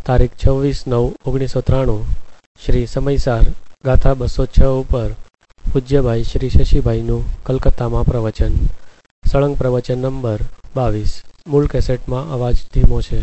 તારીખ 26/9/1993 શ્રી સમયસાર ગાથા 206 ઉપર પૂજ્યભાઈ શ્રી શશીભાઈનું કલકત્તામાં પ્રવચન. સળંગ પ્રવચન નંબર 22. મૂળ કેસેટમાં અવાજ ધીમો છે.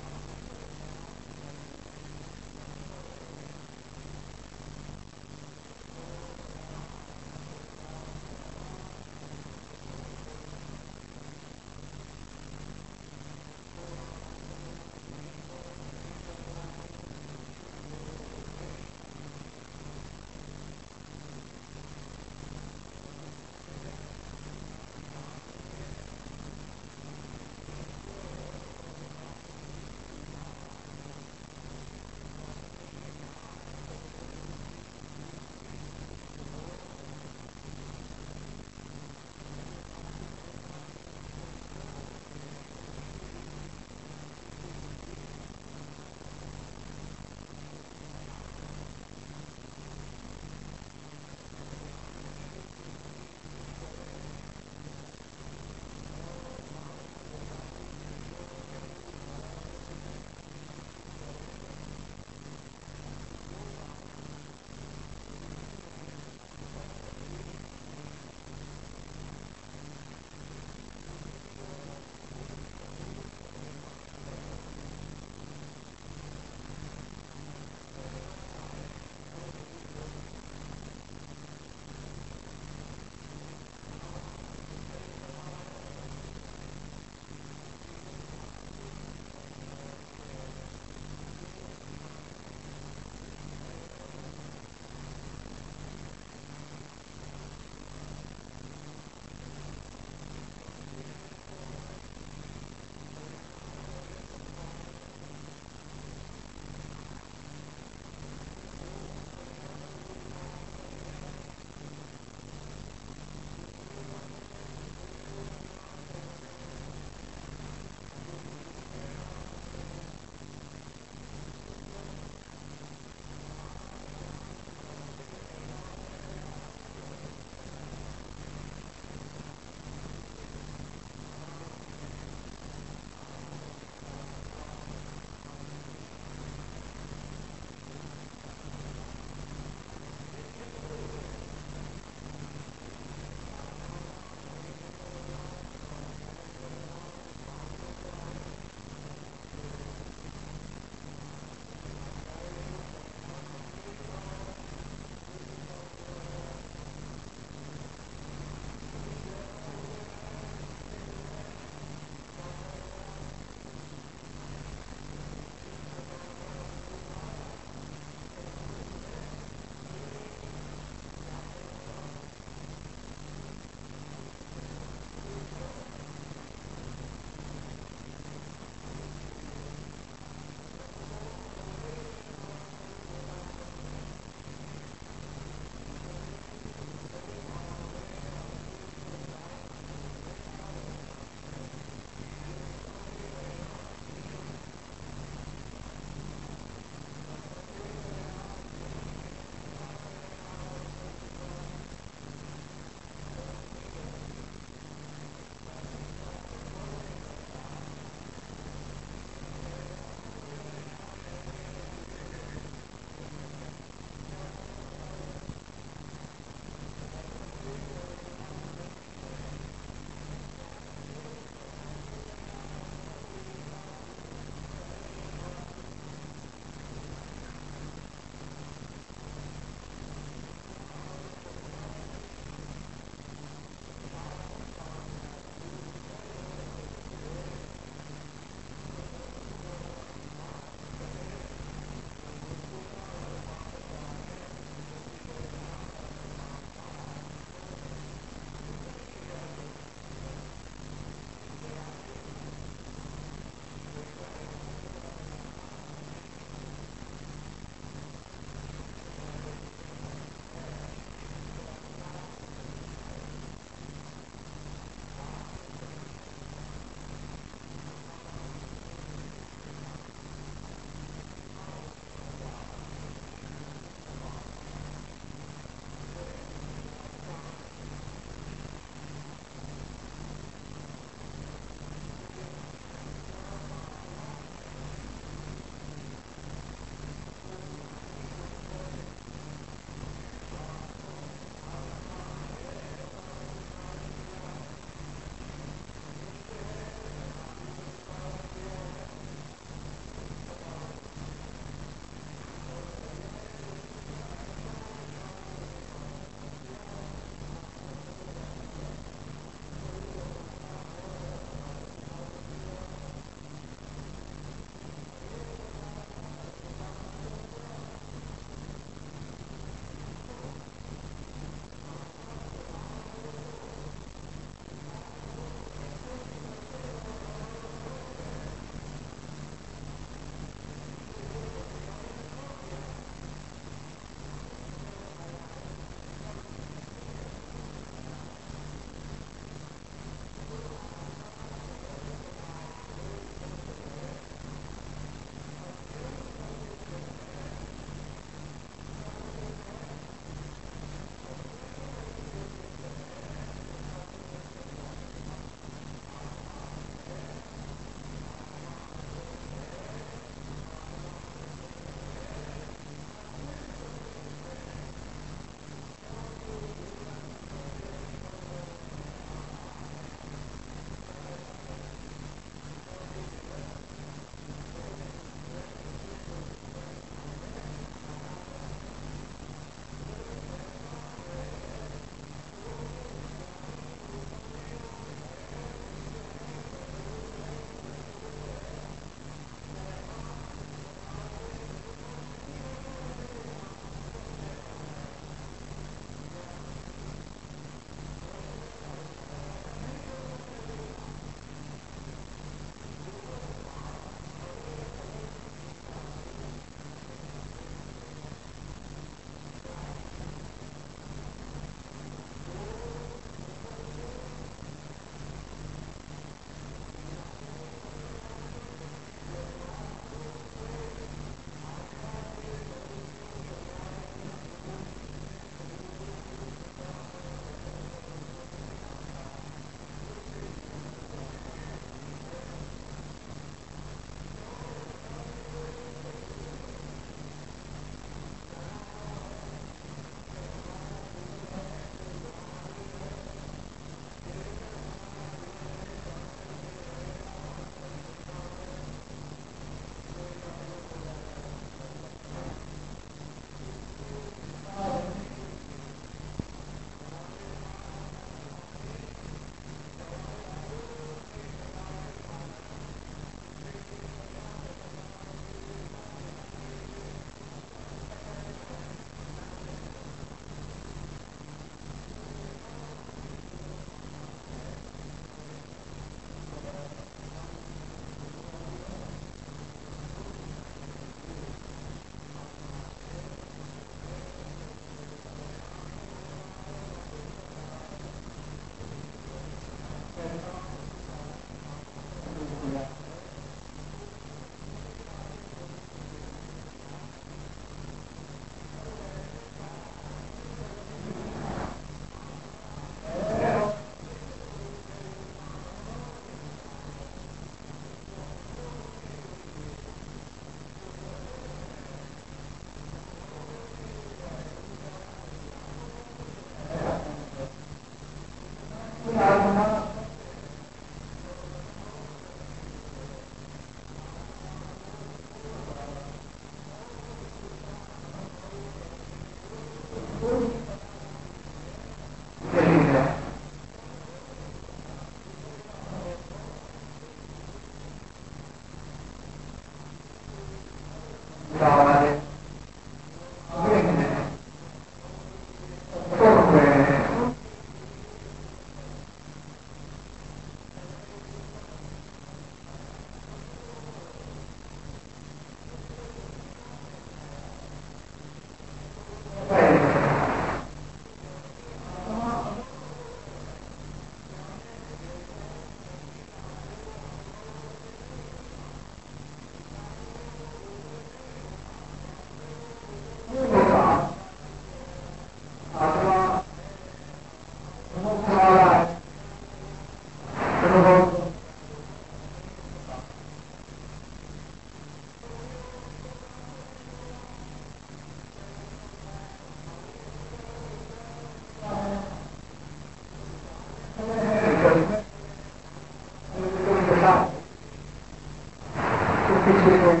तो किसी को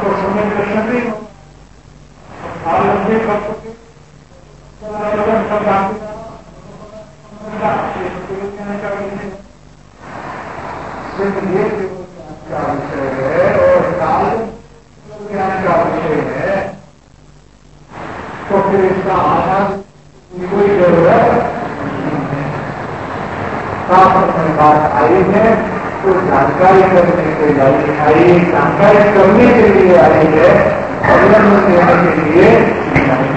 हमको समय दर्शन नहीं हो आलम्बी कर सके ये का विषय है और काल ज्ञान का विषय है, तो फिर इसका आधार की कोई जरूरत में बात आई है, तो जानकारी करने के लिए आई, जानकारी करने के लिए आई है, अवलंबन देने के लिए नहीं।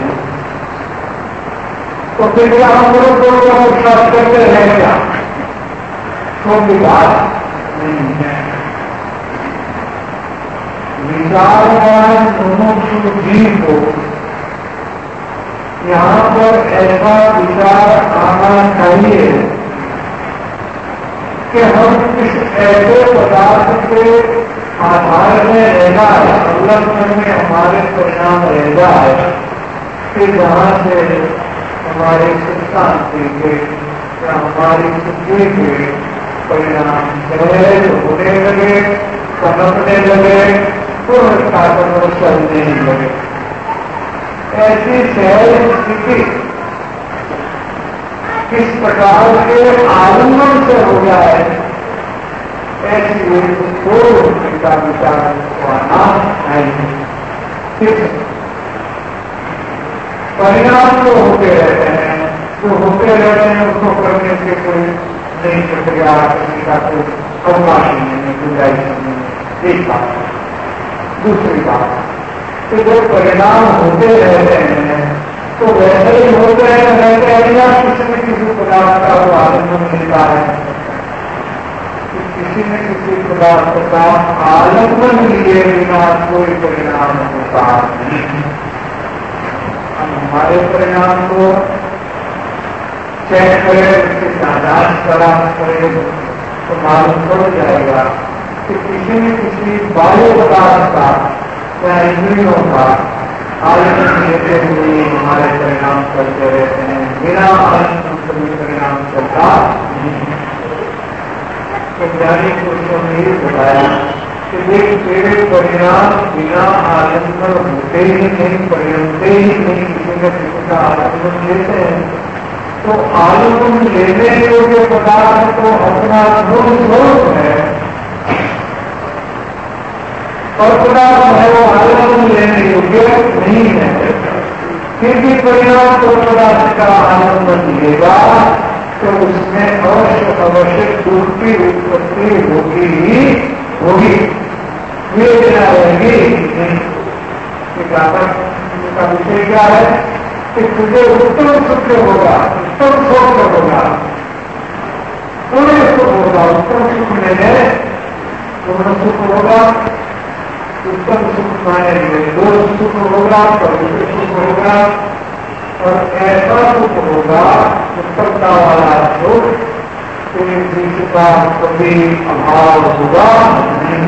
तो फिर क्या हम लोग को विश्वास करते हैं क्या? कोई बात नहीं है। विचारवान मुमुक्षु जीव को यहाँ पर ऐसा विचार आना चाहिए कि हम किस ऐसे पदार्थ के आधार में रह जाए, अवलंबन में हमारे परिणाम रह जाए कि जहाँ से हमारी सुख शांति के या हमारी सुखी के परिणाम सहज होने लगे, समझने लगे, तो इसका चलने ही लगे। ऐसी सहज स्थिति किस प्रकार के आलम्बन से हो जाए, ऐसी पूर्ण का विचार आना नहीं। परिणाम तो होते रहते हैं, जो होते रहते हैं उसको करने से कोई नई प्रक्रिया करने का कोई अवकाश नहीं है, गुंजाइश नहीं है। एक बात। दूसरी बात, तो जो परिणाम होते रहते हैं तो वैसे ही होते हैं, रहते हैं या किसी न किसी पदार्थ का वो आलम्बन मिलता है, किसी न किसी पदार्थ का आलम्बन लिए बिना कोई परिणाम होता नहीं। हम हमारे परिणाम को चेक करें, उसकी जांच करें तो मालूम पड़ जाएगा कि किसी न किसी बाह्य पदार्थ का या इंद्रियों का आलम्बन लेते हुए हमारे परिणाम चलते रहते हैं, बिना आलम्बन कभी परिणाम चलता नहीं। ज्ञानी पुरुषों ने ये बताया कि तेरे परिणाम बिना आलम्बन होते ही नहीं, परिणमते ही नहीं, किसी न किसी का आलम्बन लेते हैं। तो आलम्बन लेने योग्य पदार्थ तो अपना गुण स्वरूप है, और पदार्थ है वो आलम्बन लेने योग्य नहीं है। फिर भी परिणाम तो पदार्थ का आलम्बन लेगा तो उसमें अवश्य दुख की उत्पत्ति होगी ही होगी, वेदना रहेगी नहीं। का विषय क्या है कि तुझे उत्तम सुख होगा, उत्तम सुख होगा, पूर्ण सुख होगा। उत्तम सुख में पूर्ण सुख होगा, उत्तम सुख माने दो सुख होगा, पवित्र सुख होगा, और ऐसा सुख होगा उत्तमता वाला सुख, जिसका कभी अभाव होगा नहीं।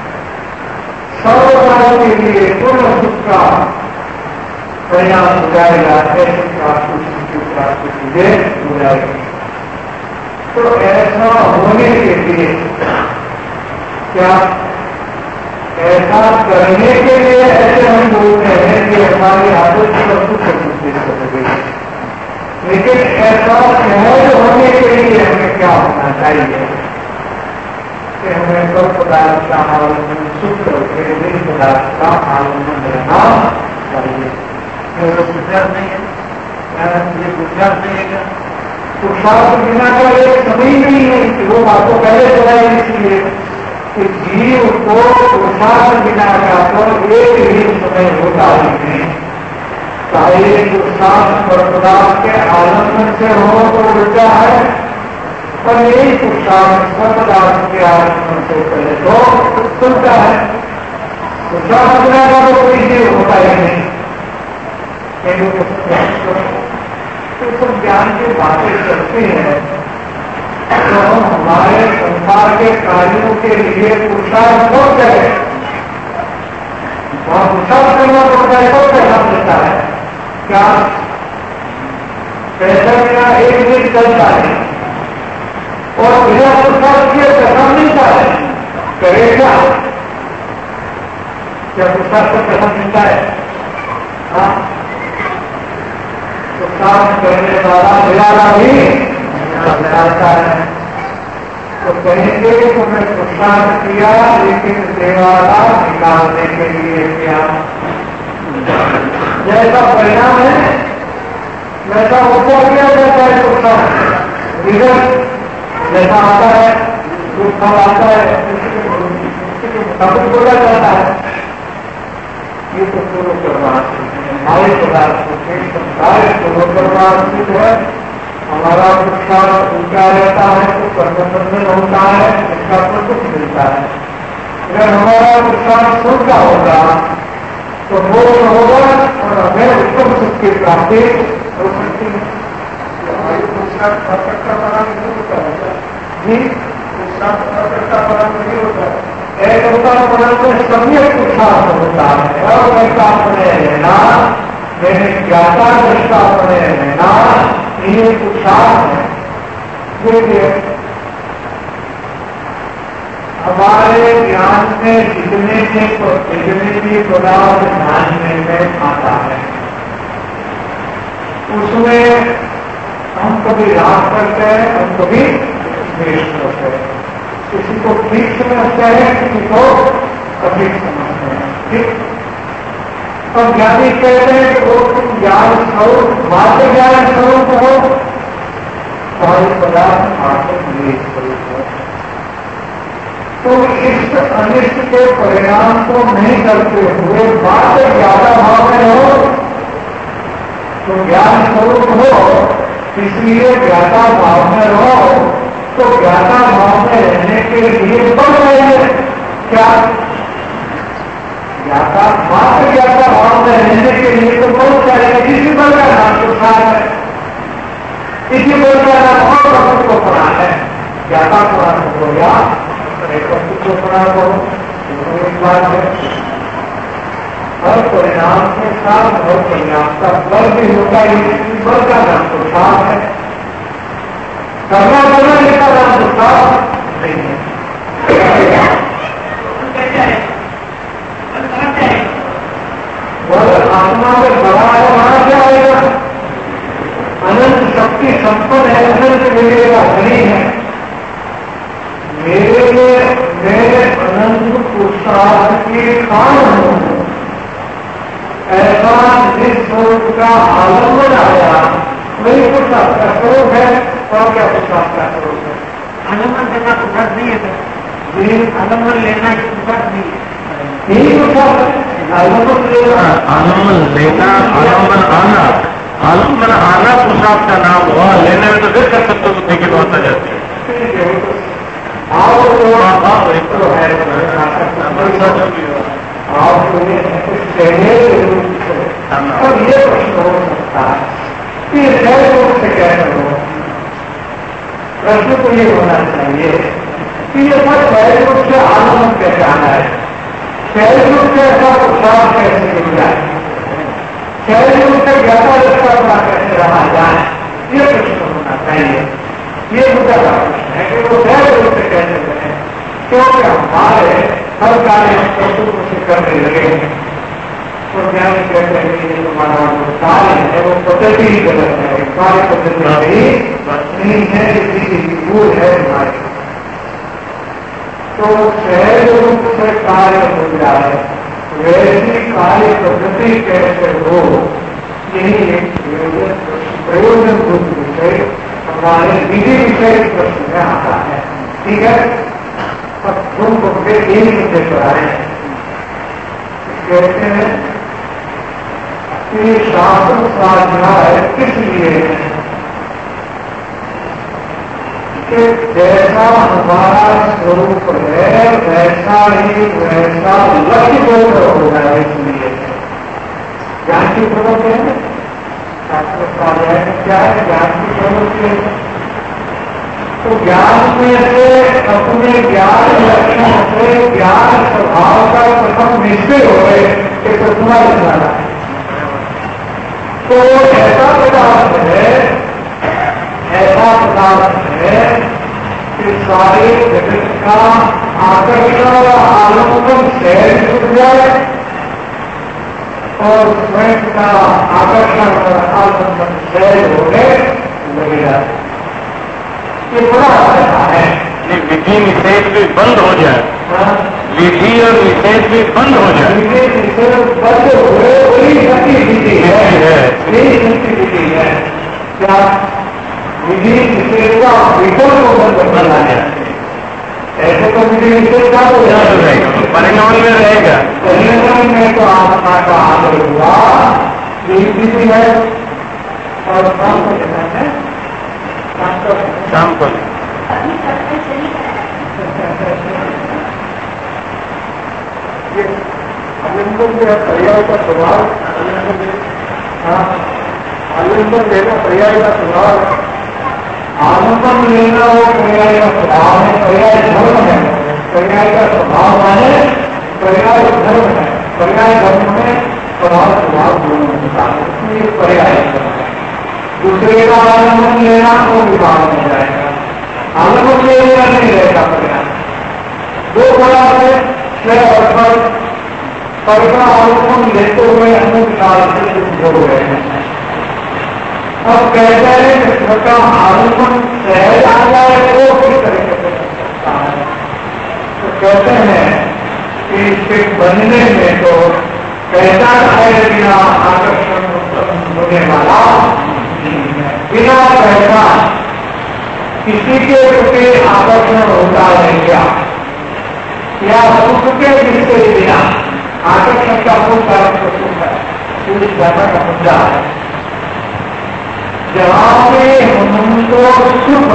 सर्वकाल के लिए पूर्ण सुख का परिणाम हो जाएगा, ऐसी प्राप्ति चीजें हो जाएगी। तो ऐसा होने के लिए क्या, ऐसा करने के लिए ऐसे हम बोलते हैं कि हमारी आदत सब कुछ दे सकेगी, लेकिन ऐसा सहज होने के लिए हमें क्या होना चाहिए कि हमें सब पदार्थ का आलम्बन सुख करके जिन पदार्थ का आलम्बन रहना चाहिए। गुजरात नहीं है, ये गुजरात नहीं है, पुरुषार्थ बिना का एक समय नहीं है कि वो आपको पहले चलाए, इसलिए कि जीव को पुरुषार्थ बिना का तो एक ही समय होता ही नहीं। चाहे पुरुषार्थ और पदार्थ के आलम्बन से हो तो उल्टा है, पर यही पुरुषार्थ और पदार्थ के आलम्बन से पहले तो सुनता है। पुरुषार्थ बिना का तो कोई जीव होता ही नहीं। तो सब ज्ञान की बातें चलती हैं, तो हमारे संसार के कार्यों के लिए पुरुषार्थ हो जाए, वहां पुरुषार्थ करना पड़ता है, तो पैसा मिलता है। क्या पैसा बिना एक दिन चलता है, और बिना पुरुषार्थ किए पैसा मिलता है, करे क्या? क्या पुरुषार्थ को प्रथम मिलता है? पुरुषार्थ करने वाला निराला भी जाता है। तो कहेंगे तो मैं पुरुषार्थ किया लेकिन देवाला निकालने के लिए किया, जैसा परिणाम है वैसा ऊपर किया जाता है। पुरुषार्थ रिजल्ट जैसा आता है, जो फल आता है तब बोला जाता है। ये तो पूर्व कर्मार्थ हमारे पदार्थों के संसार पूर्व कर्मार्थ है। हमारा पुरुषार्थ ऊंचा रहता है तो कर्मबंधन होता है, इसका प्रसुख मिलता है। अगर हमारा पुरुषार्थ छोटा होगा तो मोक्ष होगा और हमें उत्तम सुख की प्राप्ति हो सकती है। हमारी पुरुषार्थ परफेक्ट का परिणाम नहीं होता है जी, पुरुषार्थ परफेक्ट का परिणाम नहीं होता है। एक होता परिणाम में सम्यक पुरुषार्थ होता है, अवैसा अपने रहना, मेरे ज्ञाता दृष्टा अपने रहना, ये पुरुषार्थ है। देखिए हमारे ज्ञान में जितने भी पदार्थ ध्यान में आता है उसमें हम कभी राग करते हैं, हम कभी द्वेष करते हैं। किसी को ठीक समझते हैं, किसी को अधिक समझते हैं। ठीक, और ज्ञानी कहते हैं कि वो तुम ज्ञान स्वरूप मात्र ज्ञान स्वरूप हो, सारे पदार्थ मात्र द्वेष स्वरूप हो। तो इस अनिष्ट के परिणाम को नहीं करते हुए मात्र ज्ञाता भाव में हो तो ज्ञान स्वरूप हो, इसलिए ज्ञाता भाव में रहो। तो ज्ञाता भाव में रहने के लिए बल चाहिए क्या? ज्ञाता मात्र ज्ञाता भाव में रहने के लिए तो बल चाहिए। इसी बल का नाम पुरुषार्थ है, इसी बल का नाम और प्रभु को पढ़ा है। ज्ञाता पुराण हो गया, प्रभु को पढ़ा करो, एक बात है। हर परिणाम के साथ हर परिणाम का बल भी होता है, इसी बल का नाम पुरुषार्थ है। करना इसका नाम पुरुषार्थ नहीं है। बल आत्मा में बड़ा है, वहां क्या आएगा? अनंत शक्ति संपन्न है, अनंत मिलेगा धनी है। मेरे मेरे अनंत पुरुषार्थ के कारण हूं, ऐसा निस्वरूप का आलम्बन आया, वही पुरुषार्थ का स्वरूप है। और क्या पुरुषार्थ का स्वरूप है? आलम्बन करना पुरुषार्थ नहीं है, आलम्बन लेना ही पुरुषार्थ नहीं है। यही पुरुषार्थ है, आलम्बन लेना, आलम्बन लेना, आलम्बन आना। आलम्बन आना पुरुषार्थ का नाम हुआ, लेने में तो फिर कर सकते हो, लेकिन होता जाती है। आप तो है, आप अब ये प्रश्न हो सकता है कि सहज रूप से कैसे हो? प्रश्न तो ये होना चाहिए कि ये सब सहज रूप से आनंद कैसे आना है, सहज रूप से ऐसा पुरुषार्थ कैसे मिल जाए, सहज रूप से ज्ञाता रखा कैसे रहा जाए, ये प्रश्न होना चाहिए। ये मुद्दा का प्रश्न है कि वो सहज रूप से कैसे करें, क्योंकि हमारे हर कार्य हम प्रस्तुत से करने लगे हैं। तो ज्ञान कहते हैं कि तुम्हारा जो कार्य है वो पद्धति ही गलत है, कार्य पद्धति नहीं है, इसी भूल है हमारी। तो सहज रूप से कार्य हो जाए, वैसी कार्य पद्धति कैसे हो, यही एक प्रयोजन रूप विषय हमारे विधि विषय प्रश्न में आता है। ठीक है, अब तुम मुझे यही मुद्दे पर आए कहते हैं कि शास्त्र साधना है किस लिए है कि जैसा हमारा स्वरूप है वैसा ही वैसा लक्ष्य बोध हो जाए, इसलिए ज्ञान की प्रवृत्ति है। शास्त्र स्वाध्याय में क्या है? ज्ञान की प्रवृत्ति है। तो ज्ञान में से अपने ज्ञान लक्षण से ज्ञान स्वभाव का प्रथम निश्चय हो गए कि प्रतिमा बनाना है। तो ऐसा पदार्थ है, ऐसा पदार्थ है कि सारे जगत का आकर्षण और आलम्बन सहज छूट जाए, और स्वयं का आकर्षण और आत्मन सहज होने लगेगा। ये बड़ा अच्छा है। विधि निषेध भी बंद हो जाए, विधि और निषेध भी बंद हो जाए, विधि निषेध बंद हुए वही गतिविधि है, यही गतिविधि है। क्या विधि निषेध का विकल्प को बंद करना है? ऐसे तो विधि निषेध का हो जाएगा, परिणाम में रहेगा। परिणाम में तो आत्मा का आदर हुआ, यही विधि है। और शाम को लेना है, शाम को आलिंगन जो है पर्याय का स्वभाव, आलिंगन लेना पर्याय का स्वभाव, आलिंगन लेना वो पर्याय का स्वभाव है, पर्याय धर्म है। पर्याय का स्वभाव माने पर्याय धर्म है। पर्याय धर्म में स्वभाव दोनों होता है, ये पर्याय धर्म है। दूसरे का आलिंगन लेना वो विभाग हो जाएगा, आलिंगन लेना नहीं रहेगा पर्याय। दो प्रकार से स्वयं और पर का आलिंगन लेते हुए अनुसार से हो रहे हैं। अब कहते हैं कि छोटा आलिंगन सहज आ जाए तो किस तरीके से सकता है? तो कहते हैं कि इसके बनने में तो कैसा है बिना आकर्षण होने वाला, बिना पैसा किसी के प्रति आकर्षण होता है क्या? या सुख के जिसके बिना आकर्षण का मूल कारण तो सुख है, पूरी ज्यादा का मुद्दा है। जहां पे हमको सुख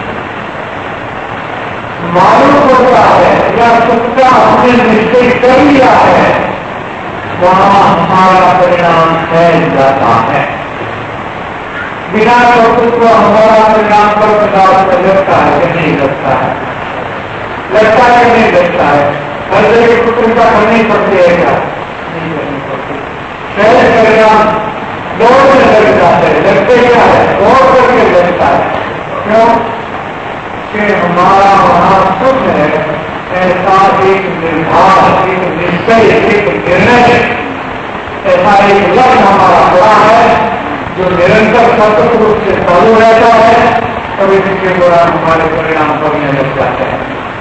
मालूम होता है या सुख का हमने निश्चय कर लिया है, वहां हमारा परिणाम फैल जाता है। बिना सुख को हमारा परिणाम पर प्रकाश में लगता है कि नहीं लगता है, लगता है कि नहीं लगता है। हर जगह कुछ चिंता करनी पड़ती है क्या? नहीं करनी पड़ती। सहज परिणाम दौड़ने लग जाते हैं, लगते क्या है? दौड़ करके लगता है। क्यों? कि हमारा वहां सुख है, ऐसा एक निर्धार, एक निश्चय, एक निर्णय, ऐसा एक लक्ष्य हमारा बड़ा है जो निरंतर सतत रूप से चालू रहता है, तभी इसके दौरान हमारे परिणाम बढ़ने लग जाते हैं।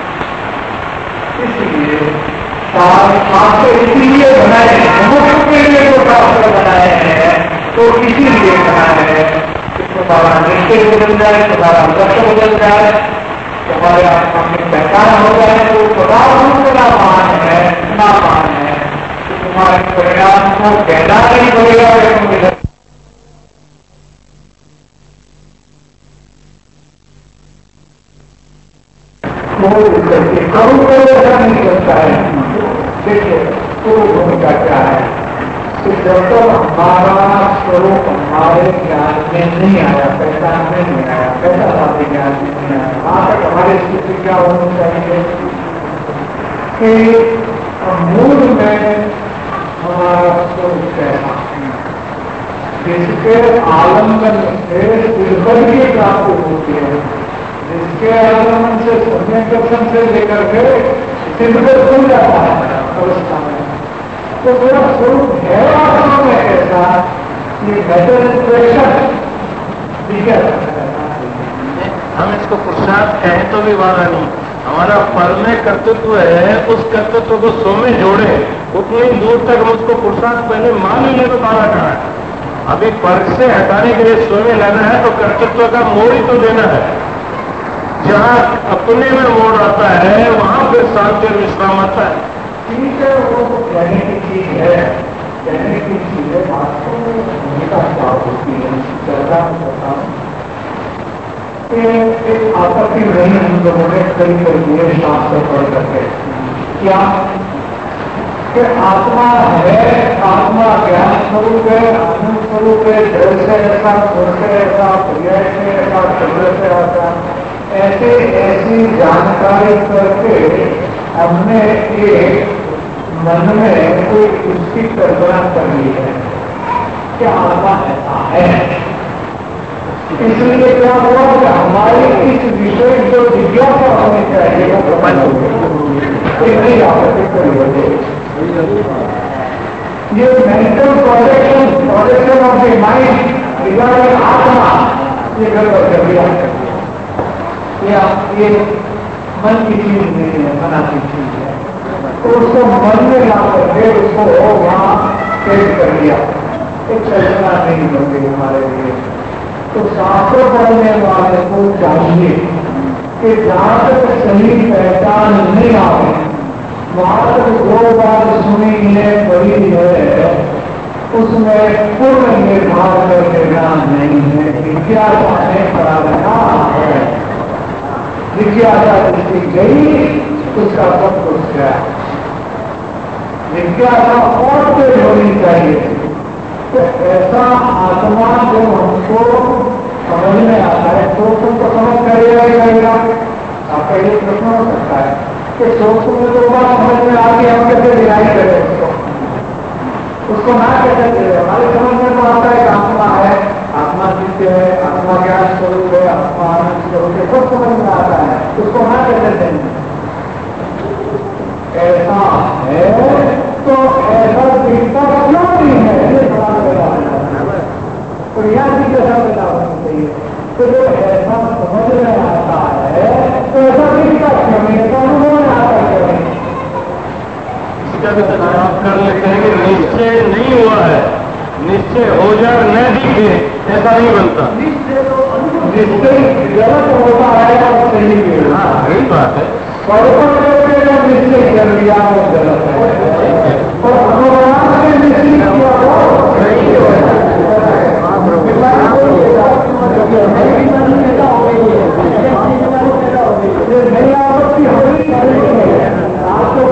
इसलिए शास्त्र इसीलिए बनाए हैं, मुक्त के लिए जो शास्त्र बनाए हैं तो इसीलिए बनाए हैं कि तुम्हारा निश्चय बदल जाए, तुम्हारा लक्ष्य बदल जाए, तुम्हारे आत्मा की पहचान हो जाए। तो पदार्थ का मान है, इतना मान है कि तुम्हारे परिणाम को कहना नहीं पड़ेगा। करूँ तो ऐसा नहीं करता है। देखिए तो भूमिका क्या है कि जब तक हमारा स्वरूप हमारे ज्ञान में नहीं आया, पहचान में नहीं आया, कैसा साथी ज्ञान में नहीं आया, वहां तक हमारी स्थिति क्या होनी चाहिए कि मूल में हमारा स्वरूप कैसा, जिसके आलम्बन से निर्भर की प्राप्ति होती है, जिसके आलम्बन से सम्यक दर्शन से लेकर के सिद्धर खुल जाता है अवस्था में। तो मेरा स्वरूप है वास्तव में ऐसा कि मेडिटेशन हम इसको पुरुषार्थ कहें तो भी वाला नहीं। हमारा पर में कर्तृत्व है, उस कर्तृत्व को सो में जोड़े, उतनी दूर तक हम उसको पुरुषार्थ पहले मान लेने तो बाला कहा है। अभी पर से हटाने के लिए सो में लाना है तो कर्तृत्व का मोड़ ही तो देना है। जहां अपने में मोड़ आता है वहां फिर शांति और विश्राम आता है। ठीक है, वो कहने की चीज है, कहने की चीज है। वास्तव में भूमिका क्या होती है चर्चा में करता हूँ। एक आपत्ति नहीं हम लोगों ने कई कर शास्त्र पढ़ करके क्या कि आत्मा है, आत्मा ज्ञान स्वरूप है, आनंद स्वरूप है, जल से ऐसा, स्वर से ऐसा, पर्याय से ऐसा, चंद्र से ऐसा, ऐसे ऐसी जानकारी करके हमने एक मन में कोई उसकी कल्पना कर ली है कि आत्मा ऐसा है। इसलिए क्या हुआ कि हमारे इस विषय जो जिज्ञासा होनी चाहिए वो बंद हो गई। नहीं आपत्ति करी, ये mental projection of the mind regarding आत्मा, ये गड़बड़ कर दिया। ये मन की चीज नहीं है, मना की चीज है, तो उसको मन में ला करके उसको वहां पेश कर दिया। एक कल्पना नहीं बन गई हमारे लिए। तो शास्त्र पढ़ने वाले को चाहिए कि जहां तक सही पहचान नहीं आए वहां तक जो बात सुनी है बड़ी है उसमें पूर्ण निर्धार कर देना नहीं है। जिज्ञासा ने पढ़ाना है, जिज्ञासा जिसकी गई उसका सब कुछ गया। जिज्ञासा और तेज होनी चाहिए। तो ऐसा आत्मा जो हमको समझ में आता है तो तुमको समझ करेगा। आपका ये प्रश्न हो सकता है कि सोच में तो बात समझ में आती है, हम कैसे डिनाई करें उसको ना कैसे दे। हमारे समझ में तो आता है आत्मा है, आत्मा नित्य है, आत्मा ज्ञान स्वरूप है, आत्मा आनंद स्वरूप है, सब समझ में आता है, उसको ना कैसे देंगे। ऐसा है तो ऐसा दिखता क्यों नहीं है, ये सवाल पैदा होता है। तो यहाँ भी कैसा पैदा होना चाहिए। तो जो ऐसा समझ में आता है तो ऐसा दिखता क्यों नहीं, ऐसा अनुभव में आता क्यों नहीं। इसका भी तो जवाब कर लेते हैं कि निश्चय नहीं हुआ है, निश्चय हो जाए न दिखे ऐसा नहीं बनता। निश्चय गलत होता है और सही भी होता है। हाँ, यही बात है। निश्चय कर लिया वो गलत है और अनुमान से निश्चय किया वो सही है। नई आपत्ति होनी चाहिए आपको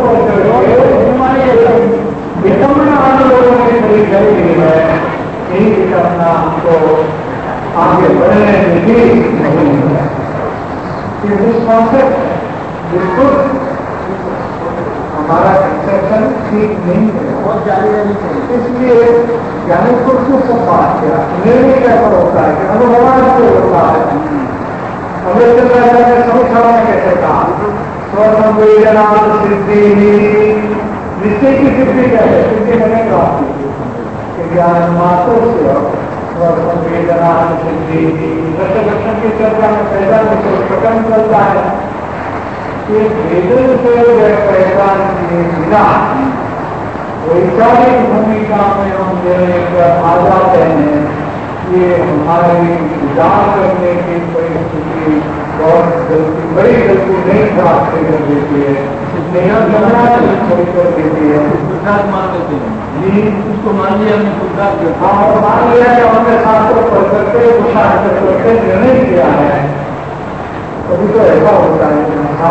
विषमना आने लोगों ने खड़ी करी है। यही विषमना हमको आगे बढ़ने में भी नहीं है। ये कॉन्सेप्ट बिल्कुल हमारा कंसेप्शन ठीक नहीं है, बहुत जारी रहनी चाहिए। इसलिए ज्ञानी पुरुष को सब बात किया निर्णय कैसा होता है कि अनुभवान से होता है। अम्बेडकर ने समीक्षा में कैसे कहा स्वसंवेदना सिद्धि निश्चय की सिद्धि क्या है, सिद्धि मैंने प्राप्ति ज्ञान मात्र से स्वसंवेदना सिद्धि लक्षण की चर्चा में पैदा प्रकरण चलता है कि वेदन से पहचान किए बिना वैचारिक भूमिका में हम आ जाते हैं। ये हमारी विचार करने की परिस्थिति बहुत गलती, बड़ी गलती नहीं प्राप्त कर देती है, छोड़ कर देती है। सिद्धार्थ मान लेते हैं जी, उसको मान लिया हमने सिद्धार्थ। हाँ, और मान लिया कि हमने शास्त्र पढ़ करके पुरुषार्थ करके निर्णय किया है। अभी तो ऐसा होता है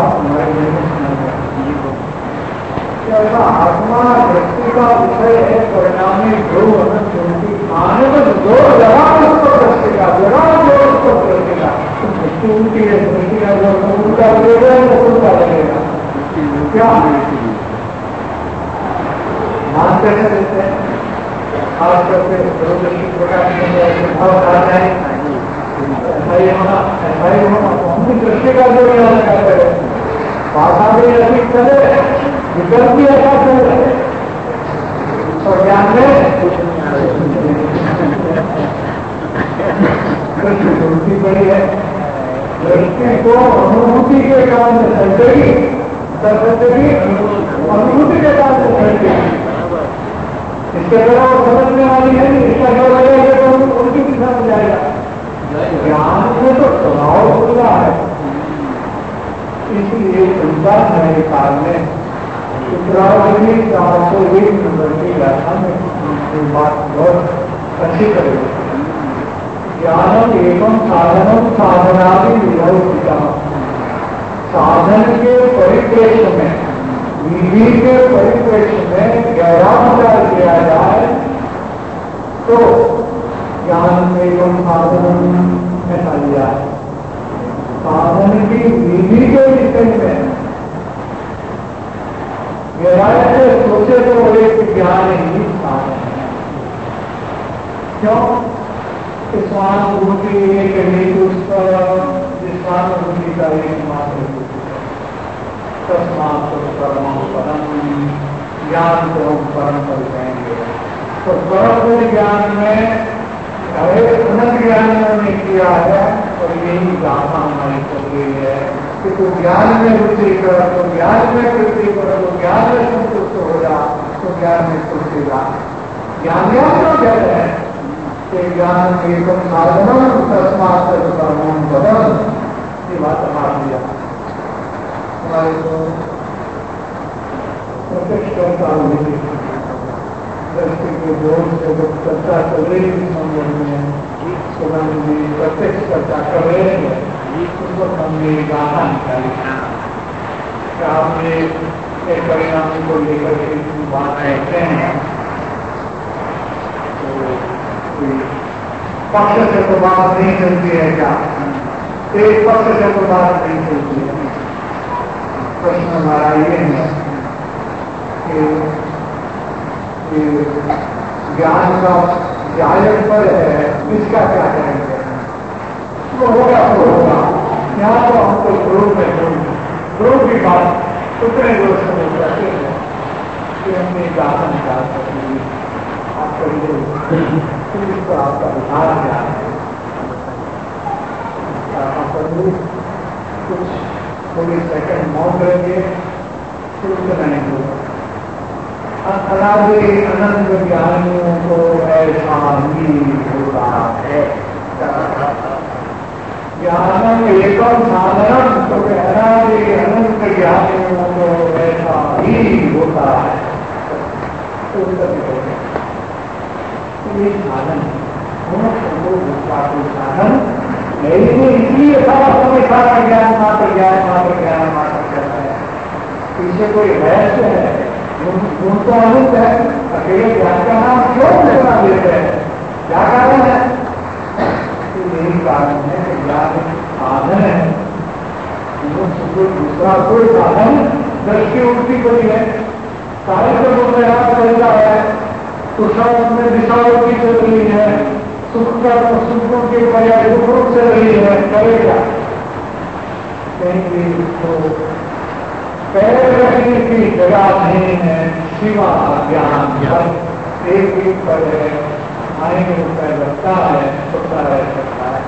ऐसा आत्मा व्यक्ति का विषय है, परिणामी ध्रुव आने में दो जवाब उसको दृष्टि का जवाब जो उसको दृष्टि का दृष्टि उल्टी है, दृष्टि का जो उल्टा लगेगा वो उल्टा लगेगा। क्या ध्यान कैसे देते हैं खास करके दृष्टि प्रकाश में भाव आ जाए ऐसा ही होना अपनी दृष्टि का जो करते हैं। भाषा भी ऐसी चले, विकल्प भी ऐसा चले और ज्ञान में दृष्टि बड़ी है। दृष्टि को अनुभूति के कारण से सहेगी, अनुभूति के कारण से सहेगी। इसके अलावा वो समझने वाली है, इसका जो लगेगा तो उनकी भी समझ जाएगा। ज्ञान में तो स्वभाव होता है, इसलिए चिंता मेरे काल में उत्तरावधि 401 नंबर की व्याख्या में बात बहुत अच्छी करेगी। ज्ञानम एवं साधनम साधनादि विभूतिका, साधन के परिप्रेक्ष्य में, विधि के परिप्रेक्ष्य में गहरा विचार किया जाए तो ज्ञान एवं साधन ऐसा लिया है। साधन की विधि के विषय में गहराई से सोचे तो एक ज्ञान ही साधन है। क्यों? स्वानुभूति एक हेतु स्वानुभूति का एकमात्र तस्मात् परम परम ज्ञान को हम परम पर जाएंगे। तो ब्रह्म ज्ञान में अनंत ज्ञान में उन्होंने किया है और यही गाथा हमारी चल रही है कि तू ज्ञान में रुचि कर, तो ज्ञान में वृद्धि कर, तो ज्ञान में संतुष्ट हो जा, तो ज्ञान में तुलसी जा। ज्ञान क्यों कहते हैं कि ज्ञान एकम साधनम तस्मात् कर्मों बदल, ये बात हमारा दिया हमारे को प्रत्यक्ष करता हुई दृष्टि के जोर से जब चर्चा चल रही थी संबंध में जी प्रत्यक्ष चर्चा कर रहे हैं उस वक्त हमने गाथा निकाली क्या हमने एक परिणाम को लेकर के बात कहते हैं तो पक्ष से तो बात नहीं चलती है क्या, एक पक्ष से तो बात नहीं चलती है। प्रश्न हमारा ये है कि ज्ञान का जायक पर है, इसका क्या करेंगे? वो होगा तो होगा, यहाँ तो हमको ध्रुव में ध्रुव की बात उतने जोर से हो जाते हैं कि हमने गाथा निकाल सकेंगे। आपका पुलिस को आपका विधान क्या है, कुछ थोड़ी सेकंड मौन रहेंगे फिर उतना नहीं होगा। अनादि अनंत ज्ञानियों को ऐसा ही होता है। ज्ञानम एकम साधनम, तो अनादि अनंत ज्ञानियों को ऐसा ही होता है। तो ये साधन का कोई साधन नहीं, इसलिए समय सारा ज्ञान मात्र ज्ञान मात्र ज्ञान मात्र कहता है। पीछे कोई रहस्य है, गुण तो अनंत है, अकेले ज्ञान का नाम क्यों लेना देते हैं, क्या कारण है? तो यही कारण है कि ज्ञान साधन है, दूसरा कोई साधन दृष्टि उल्टी पड़ी है, सारे को प्रयास चलता है, पुरुषार्थ में दिशाओं की चल रही है, सुख का सुखों के पर्याय दुखों चल रही है, करेगा कहीं उसको पैर रखने की जगह नहीं है, सिवा ज्ञान एक एक पर है, आएंगे पैर रखता है, छोटा रह सकता है।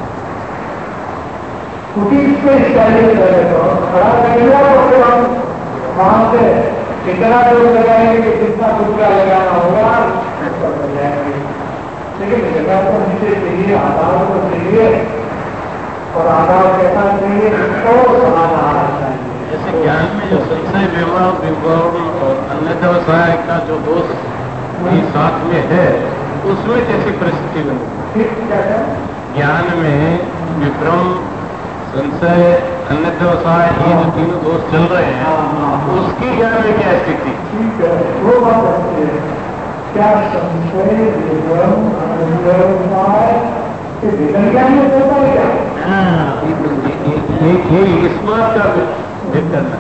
कुटीर पे स्टाइल करे तो खड़ा करेगा तो फिर हम वहां से इतना दूर लगाएंगे कि जितना दूसरा लगाना होगा लग जाएंगे। लेकिन जगह तो नीचे चाहिए, आधार तो चाहिए, और आधार कैसा चाहिए तो समाधान चाहिए। जैसे ज्ञान में जो संशय विवरण और अन्य व्यवसाय का जो दोष साथ में है, उसमें कैसी परिस्थिति बनी? ज्ञान में विभ्रम, संशय, अन्य व्यवसाय, ये जो तीनों दोष चल रहे हैं, उसकी ज्ञान में क्या स्थिति? ठीक है, वो बात अच्छी है। क्या संशय विभ्रम अन्य व्यवसाय विघन ज्ञान में चलता है क्या? इस बात का भेद करना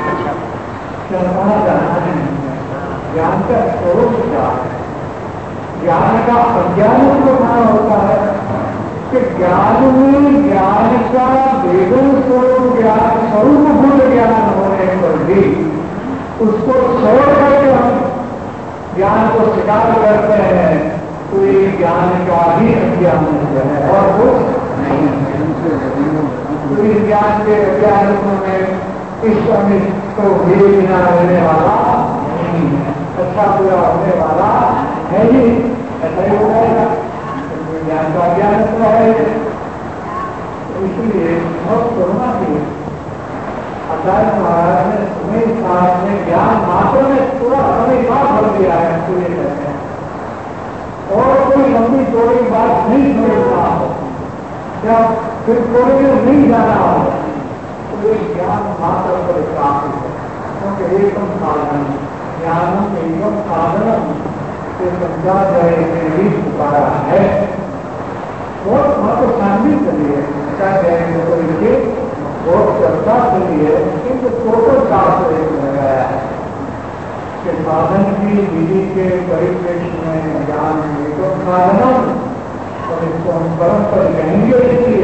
ज्ञान का स्वरूप क्या है? ज्ञान का अज्ञान को कहा होता है कि ज्ञान में ज्ञान का वेदन स्वरूप ज्ञान, स्वरूप गुण ज्ञान होने पर भी उसको छोड़ करके हम ज्ञान को स्वीकार करते हैं, तो ये ज्ञान का ही अज्ञान है और कुछ नहीं है। तो इस ज्ञान के अज्ञान में इस अमित को भी बिना रहने वाला नहीं है, अच्छा पूरा होने वाला है ही, ऐसा ही हो जाएगा। ज्ञान का ज्ञान तो है, इसलिए बहुत करुणा की आचार्य महाराज ने समय साथ में ज्ञान मात्र में पूरा समय साथ भर दिया है, तो ये कहते हैं। और कोई लंबी चौड़ी बात नहीं समझना हो, जब फिर कोई नहीं जाना हो, तो ये ज्ञान मात्र पर काफी है। क्योंकि एकम साधन ज्ञानम एकम साधनम से पंचाध्याय में भी पुकारा है। बहुत महत्व शांति चली है, पंचाध्याय में तो इनके बहुत चर्चा चली है, किंतु टोटल शास्त्र एक लगाया है कि साधन की विधि के परिप्रेक्ष्य में ज्ञान एकम साधनम, और इसको हम परम पर कहेंगे, इसलिए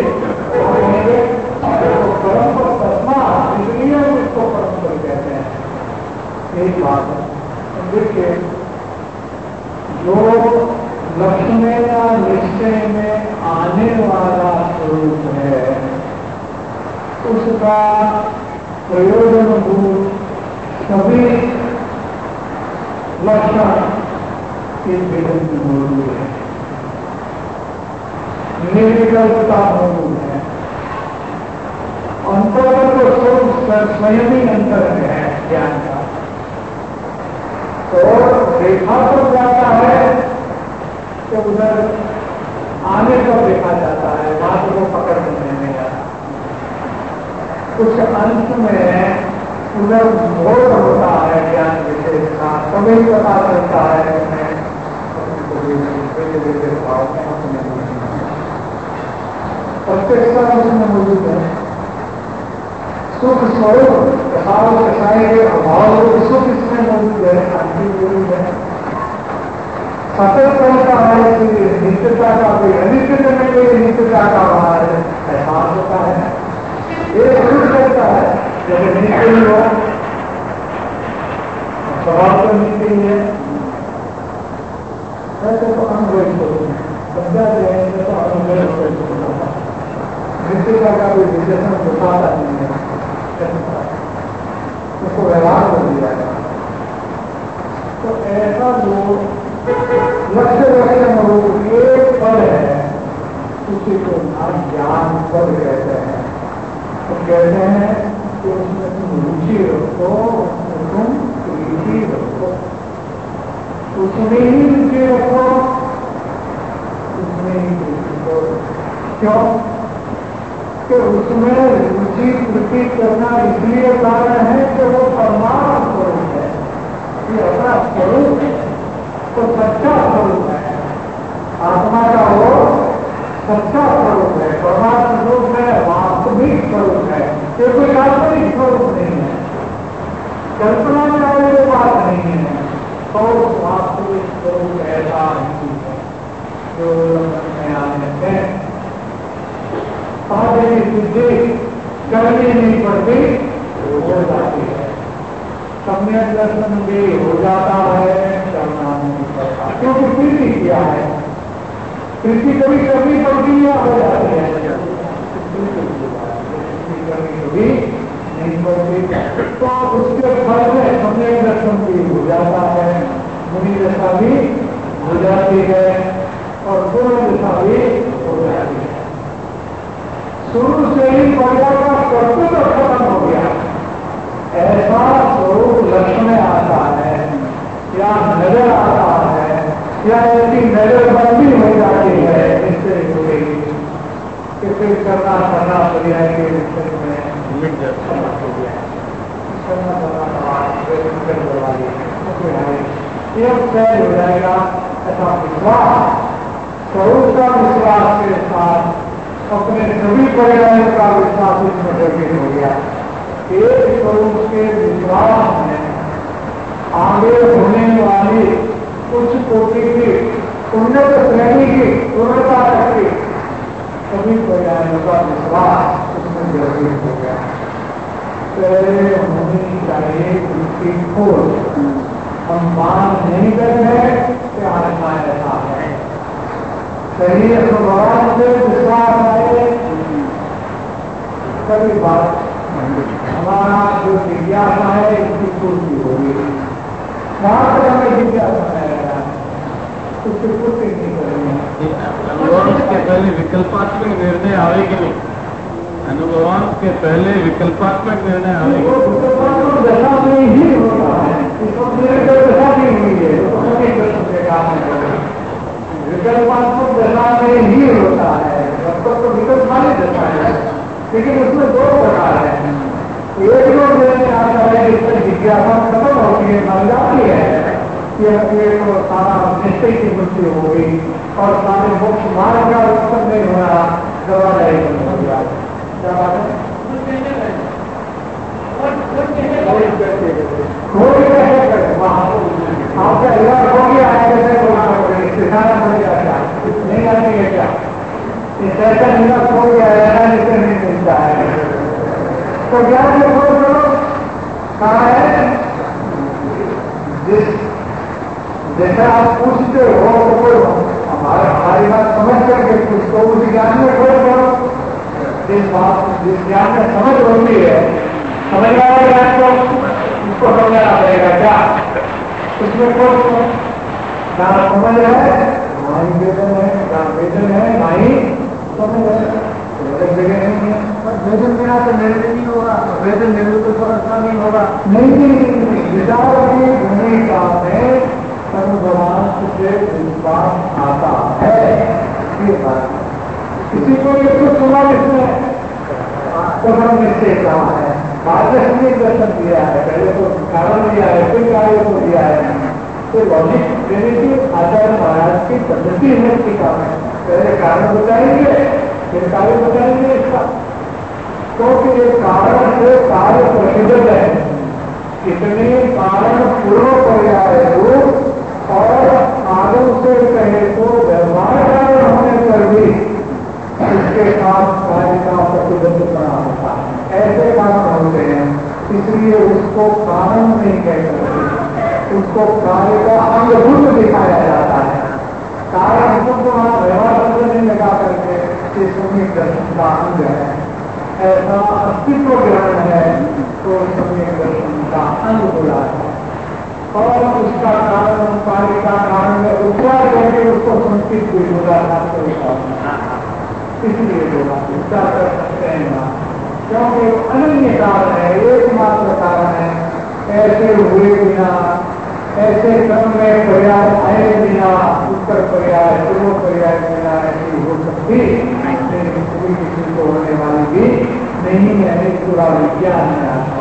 परम पर तस्मा, इसलिए हम इसको परम पर कहते हैं। एक बात है, देखिए जो लक्ष्य या निश्चय में आने वाला स्वरूप है उसका प्रयोजनभूत सभी लक्षण इस विधि में मौजूद है। निर्विकल्पता मौजूद है। अंतर्गत तो स्वरूप स्वयं ही अंतर में है ज्ञान का। तो देखा तो जाता है तो उधर आने पर देखा जाता है, बात को पकड़ नहीं जाता। कुछ अंश में उधर बोध होता है ज्ञान विशेष का, तभी पता चलता है प्रत्यक्ष उसमें मौजूद है। सुख स्वरूप कसाव कसाई के अभाव सुख इसमें मौजूद है, शांति मौजूद है। सतत करता है कि नित्यता का कोई अनिश्चित में कोई नित्यता का बाहर एहसास होता है। ये जरूर करता है जैसे नित्य ही हो, स्वभाव तो नित्य ही है। ऐसे तो अनुभव होते हैं, समझा जाएंगे तो अनुभव होता है। नित्यता का कोई विशेषण बताता नहीं है, उसको व्यवहार कर दिया है। तो ऐसा जो लक्ष्य रूप एक पद है उसी को ज्ञान पद कहते हैं। तो कहते हैं कि उसमें तुम रुचि रखो, उसमें तुम प्रीति रखो, उसमें ही रुचि रखो, उसमें ही प्रीति करो। क्यों कि उसमें रुचि प्रीति करना इसलिए कारण है कि वो परमात्मा स्वरूप है, ये अपना स्वरूप है, तो सच्चा स्वरूप है। आत्मा का वो सच्चा स्वरूप है, परमात्मा स्वरूप है, वास्तविक स्वरूप है। ये कोई काल्पनिक स्वरूप नहीं है, कल्पना चाहे वो बात नहीं है। तो वास्तविक स्वरूप ऐसा नहीं है जो में आने से साधे की सिद्धि करनी नहीं पड़ती, हो जाती है। सम्यक दर्शन भी हो जाता है, करना नहीं पड़ता, क्योंकि प्रीति किया है। प्रीति कभी करनी पड़ती है, हो जाती है, कभी नहीं पड़ती। तो उसके फल में सम्यक दर्शन भी हो जाता है, मुनि दशा भी हो जाती है और पूर्ण दशा भी हो जाती है। शुरू से ही प्रजा का कर्तव्य खत्म हो गया, ऐसा स्वरूप लक्ष्य में आता है या नजर आता है या ऐसी नजरबंदी हो जाती है इससे जुड़ी कि फिर करना पर्याय के विषय में मिट जाता ये तय हो जाएगा। ऐसा विश्वास, स्वरूप का विश्वास के साथ अपने सभी पर्यायों का विश्वास इसमें गंभीर हो गया। एक स्वरूप के विश्वास में आगे होने वाली उच्च कोटि की उन्नत श्रेणी की पूर्णता रखी सभी पर्यायों का विश्वास उसमें गंभीर हो गया। पहले होनी चाहिए उसकी खोज। हम मान नहीं कर रहे कि आत्मा ऐसा है, सही स्वभाव से विश्वास आए कभी बात हमारा जो जिज्ञासा है इसकी पूर्ति होगी। वहां पर हमें जिज्ञासा आएगा, उसकी पूर्ति नहीं करेंगे। अनुभवांश के पहले विकल्पात्मक निर्णय आएगी नहीं, अनुभवांश के पहले विकल्पात्मक निर्णय आएगी। वो विकल्पात्मक दशा में ही होता है, दशा नहीं हुई है, विकल्पात्मक दशा में ही होता है। जब तक तो विकल्प वाली दशा है, लेकिन उसमें दो प्रकार है। एक जो निर्णय आता है जिसमें जिज्ञासा खत्म होती है, मर जाती है, ये तो सारा निश्चय की मृत्यु हो गई और सारे मोक्ष मार्ग का उत्पन्न नहीं हो रहा, दवा जाएगी हो गया। क्या बात है? आपका इलाज हो गया है, कैसे सिखाना पड़ेगा क्या? नहीं आती है क्या? इस ऐसा निराश हो गया है, इसे नहीं मिलता है। तो ज्ञान में खोज करो, कहा है जिस जैसे आप पूछते हो तो कोई हमारी बात समझ करके कुछ तो उस ज्ञान में खोज करो। जिस ज्ञान में समझ होती है, समझ रहा है ज्ञान को, उसको समझना पड़ेगा क्या, उसमें खोज करो। ना समझ है ना ही वेदन है, ना वेदन है ना ही समझ है, जगह नहीं है। वेदन बिना तो निर्णय नहीं होगा, वेदन निर्णय तो समझना नहीं होगा। नहीं, विचार की भूमिका में सर्वभवांश से विश्वास आता है, ये बात। किसी को ये तो सुना जिसमें तो हम निश्चय कहा है, बादशाह ने दर्शन दिया है, पहले तो कारण दिया है, फिर कार्य को दिया है। तो लॉजिक देने की आचार्य महाराज की पद्धति है इसकी काम है, पहले कारण बताएंगे फिर कार्य बताएंगे इसका। क्योंकि ये कारण से कार्य प्रसिद्ध है, इतने कारण पूर्व पर्याय रूप और आगम से कहे तो व्यवहार कारण होने पर भी इसके साथ कार्य का प्रतिबद्ध बना होता है, ऐसे कारण होते हैं। इसलिए उसको कारण नहीं कह सकते, उसको कार्य का अंगभूत दिखाया जाता है। कारण शब्द वहां व्यवहार शब्द नहीं लगा करके ये सम्यक दर्शन का अंग है, ऐसा अस्तित्व ग्रहण है तो सम्यक दर्शन का अंग बोला है। और उसका कारण कार्य का कारण में उपचार करके उसको संस्कृत भी बोला था, इसलिए बोला उपचार कर सकते हैं ना, क्योंकि अनन्य कारण है, एकमात्र कारण है। ऐसे हुए बिना, ऐसे क्रम में पर्याय आए बिना, उत्तर पर्याय पूर्व पर्याय बिना ऐसी हो सकती नहीं, किसी को होने वाली भी नहीं है, पूरा विज्ञान है।